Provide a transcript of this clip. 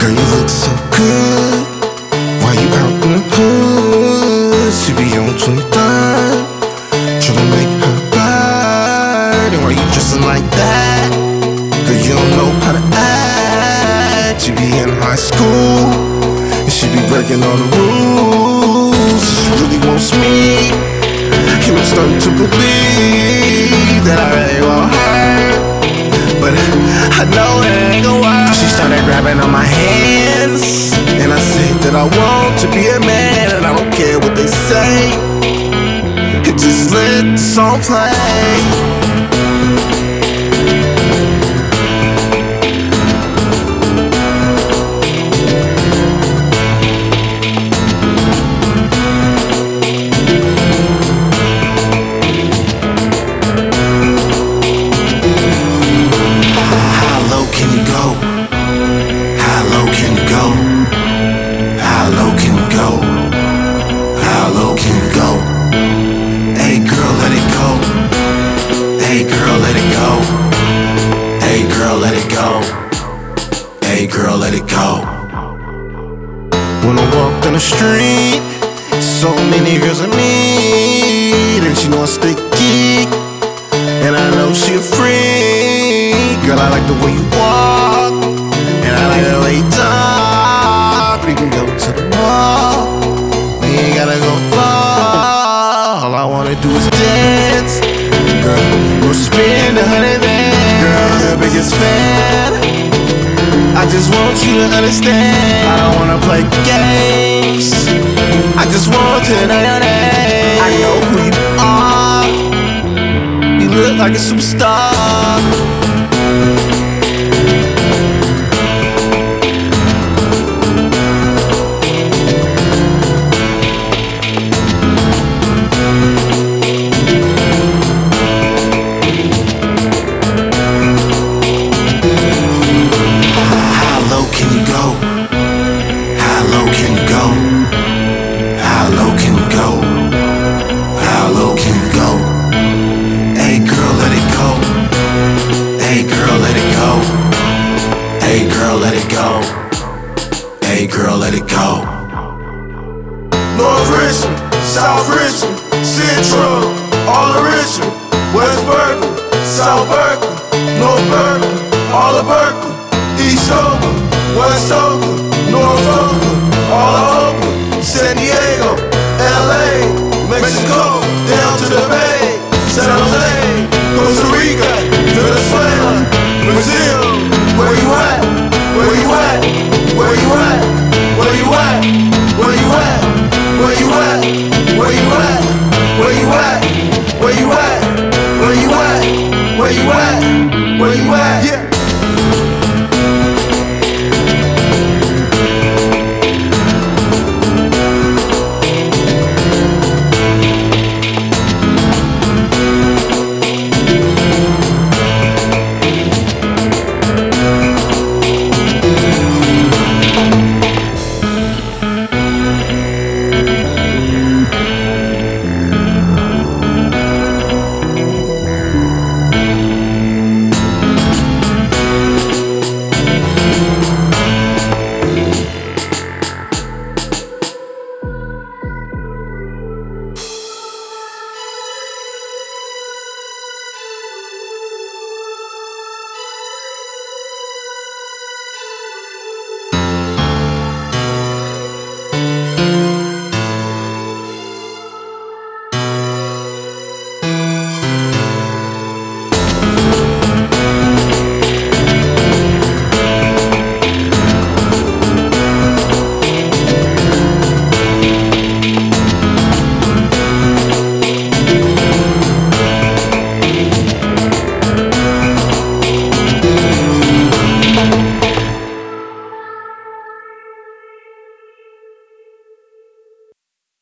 Girl, you look so good. Why you out in the hood? She be on 23rd, tryna make her bad. And why you dressing like that? Girl, you don't know how to act. You be in high school, and she be breaking all the rules. She really wants me, and I'm starting to believe that I really want her, but I know that ain't gon' work. She started grabbing on my hands, and I said that I want to be a man, and I don't care what they say. And just let the song play. Hey girl, let it go. When I walk down the street, so many girls I meet, and she know I stay geek, and I know she a freak. Girl, I like the way you walk, and I like the way you talk. We can go to the mall, we ain't gotta go far. All I wanna do is dance. Girl, we'll spend 100 bands. Girl, I'm the biggest fan. I just want you to understand, I don't wanna play games. I just want to know your name. I know who you are. You look like a superstar. Hey girl, let it go. Hey girl, let it go. North Richmond, South Richmond, Central, all of Richmond, West Berkeley, South Berkeley, North Berkeley, all of Berkeley, East Oakland, West Oakland, North Oakland, all of Oakland, San Diego, LA, Mexico, down to the Bay, San Jose, Costa Rica, Venezuela, Brazil. Where you at? Where you at? Where you at? Where you at? Where you at? Where you at? Where you at? Where you at? Where you at? Where you at? Where you at? Where you at?